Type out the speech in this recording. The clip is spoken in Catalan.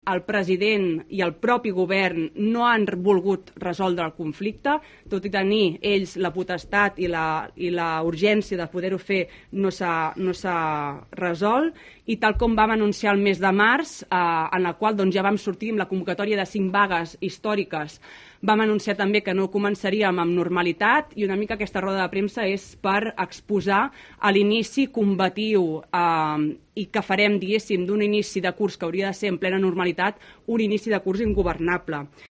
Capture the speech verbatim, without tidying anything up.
El president i el propi govern no han volgut resoldre el conflicte, tot i tenir ells la potestat i la, i la urgència de poder-ho fer, no s'ha no s'ha resolt, i tal com vam anunciar el mes de març, eh, en el qual doncs, ja vam sortir amb la convocatòria de cinc vagues històriques, vam anunciar també que no començaríem amb normalitat, i una mica aquesta roda de premsa és per exposar l'inici combatiu eh, i que farem, diguéssim, d'un inici de curs que hauria de ser en plena normalitat, un inici de curs ingovernable.